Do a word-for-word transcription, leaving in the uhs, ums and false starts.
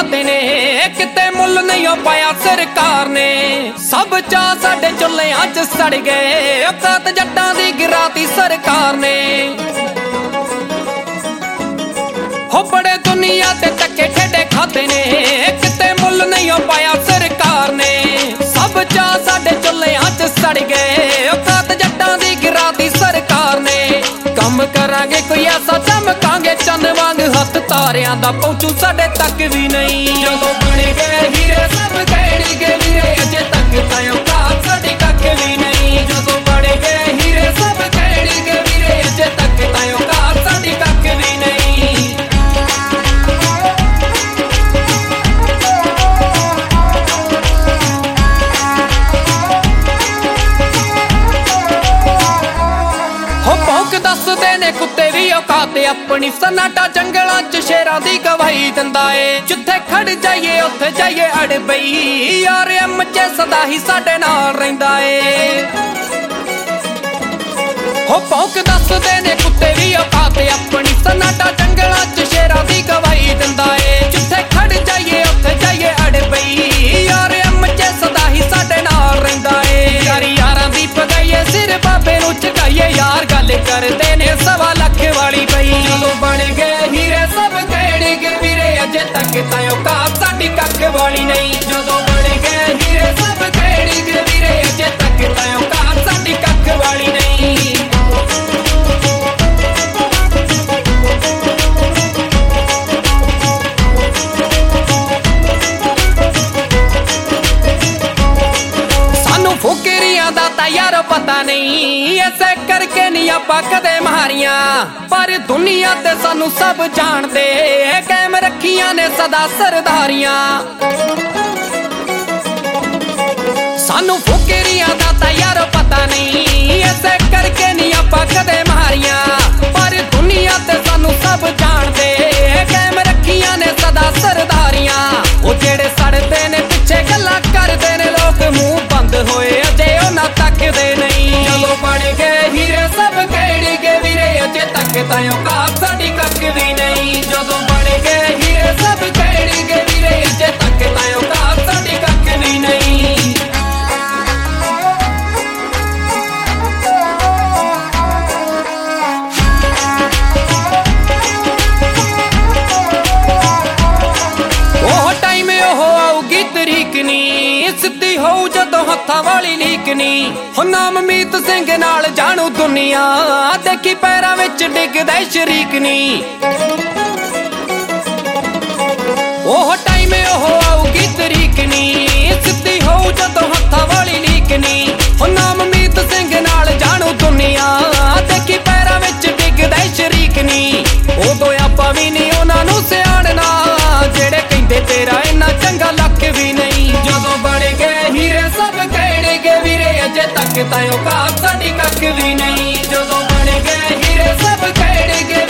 दिखाते ने किते मुल नहीं हो पाया सरकार ने। सब चाह साडे चुल्लियां च सड़ गए औकात जट्टां दी गिराती सरकार ने। हो बड़े दुनिया ते धक्के ठेडे खाते ने किते मुल नहीं हो पाया सरकार ने। सब चाह साडे चुल्लियां च सड़ गए औकात जट्टां दी गिराती सरकार ने। कम करांगे कोई ऐसा चमकांगे चंद वांग हथ तारियां दा पहुंचू साडे तक भी नहीं। जदों बन गए हीरे सब कहणगे वीरे अजे तक तां औकात साडी कख भी नहीं। जदों बन गए हीरे सब कहणगे वीरे अजे तक तां औकात साडी कख भी नहीं। दसदे ने कुत्ते भी औकात अपनी सन्नाटा जंगलां च शेरां दी गवाही दिंदा ए। जिथे खड़ जाइए उत्थे जाइए अड़ पई यार एम च सदा ही साडे नाल रहिंदा ए। हो भौंक दसदे ने कुत्ते भी औकात अपनी सन्नाटा जंगलां च शेरां दी गवाही दिंदा ए। जिथे खड़ जाइए उत्थे जाइए अड़ पई यार एम च सदा ही साडे नाल रहिंदा ए। यार यारां दी पगाइए सिर बाबे नूं झुकाइए यार गल करदे ने सवा लख वाली पई। जदों बन गए हीरे सब कहणगे वीरे अजे तक तां औकात साडी कख वाली नहीं। जदों बन गए हीरे सब कहणगे वीरे अजे तक तां औकात साडी कख वाली नहीं। सानू फुकरियां दा तां यार पता नहीं ऐसे करके नहीं आपां कदे मारियां पर दुनिया ते सानू सब जानदे कायम रखियां ने सदा सरदारियां। सानू फुकरियां दा तां यार पता नहीं ऐसे करके नहीं आपां कदे मारियां पर दुनिया ते सानू सब जानदे कायम रखियां ने सदा सरदारियां। ओ जेड़े सड़दे ने पिछे गल्लां करदे ने लोग मुंह बंद होए अजे उन्हां तकदे नहीं। चलो बन गए हीरे सब कहणगे वीरे अजे तक तां औकात साडी कख भी नहीं। जदों बन गए हीरे सब कहणगे वीरे अजे तक तां औकात साडी कख भी नहीं। सिद्धी होऊ जदों हत्थां वाली लीकनी हो नाम मीत सिंह नाल जानू दुनिया देखी पैरां विच डिगदा शरीक नी। ओह टाइम ओह आऊगी तरीक नी सिद्धी होऊ जदों हत्थां वाली लीकनी हो नाम मीत सिंह नाल जानू दुनिया देखी पैरां विच डिगदा शरीक नी। उदों आपां वी नहीं उन्हां नूं सियाणना जेड़े कहिंदे तेरा इन्ना चंगा लक भी नहीं। जदों बन गए हीरे सब कहणगे वीरे अजे तक तां औकात साडी कख भी नहीं। जदों बन गए हीरे सब कहणगे